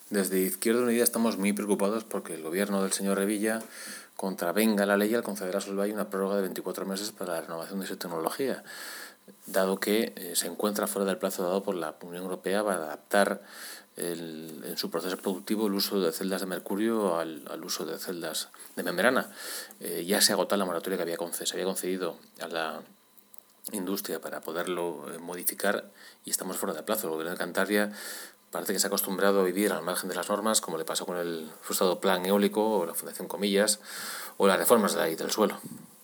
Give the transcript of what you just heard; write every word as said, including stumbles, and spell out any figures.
Desde Izquierda Unida estamos muy preocupados porque el gobierno del señor Revilla contravenga la ley al conceder a Solvay una prórroga de veinticuatro meses para la renovación de su tecnología, dado que eh, se encuentra fuera del plazo dado por la Unión Europea para adaptar el, en su proceso productivo el uso de celdas de mercurio al, al uso de celdas de membrana. Eh, ya se agotó la moratoria que había conce- se había concedido a la industria para poderlo eh, modificar y estamos fuera de plazo. El gobierno de Cantabria parece que se ha acostumbrado a vivir al margen de las normas, como le pasó con el frustrado plan eólico o la Fundación Comillas o las reformas de la ley del suelo.